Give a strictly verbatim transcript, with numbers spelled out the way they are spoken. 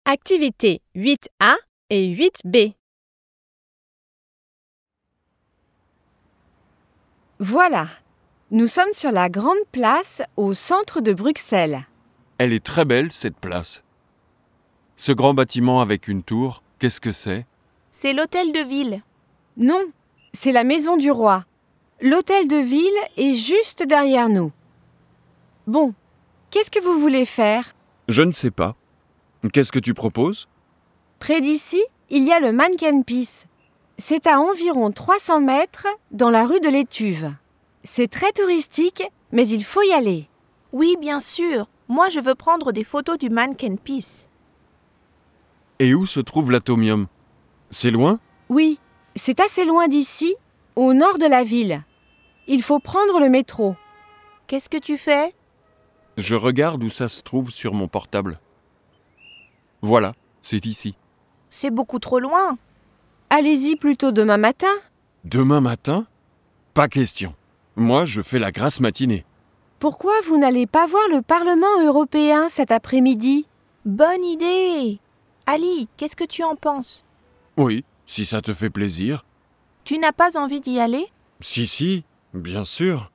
Activité huit A et huit B. Voilà, nous sommes sur la grande place au centre de Bruxelles. Elle est très belle, cette place. Ce grand bâtiment avec une tour, qu'est-ce que c'est? C'est l'hôtel de ville. Non, c'est la maison du roi. L'hôtel de ville est juste derrière nous. Bon, qu'est-ce que vous voulez faire? Je ne sais pas. Qu'est-ce que tu proposes? Près d'ici, il y a le Manneken-Pis. C'est à environ trois cents mètres dans la rue de l'Étuve. C'est très touristique, mais il faut y aller. Oui, bien sûr. Moi, je veux prendre des photos du Manneken-Pis. Et où se trouve l'atomium? C'est loin? Oui, c'est assez loin d'ici, au nord de la ville. Il faut prendre le métro. Qu'est-ce que tu fais? Je regarde où ça se trouve sur mon portable. Voilà, c'est ici. C'est beaucoup trop loin. Allez-y plutôt demain matin. Demain matin? Pas question. Moi, je fais la grasse matinée. Pourquoi vous n'allez pas voir le Parlement européen cet après-midi? Bonne idée. Ali, qu'est-ce que tu en penses? Oui, si ça te fait plaisir. Tu n'as pas envie d'y aller? Si, si, bien sûr.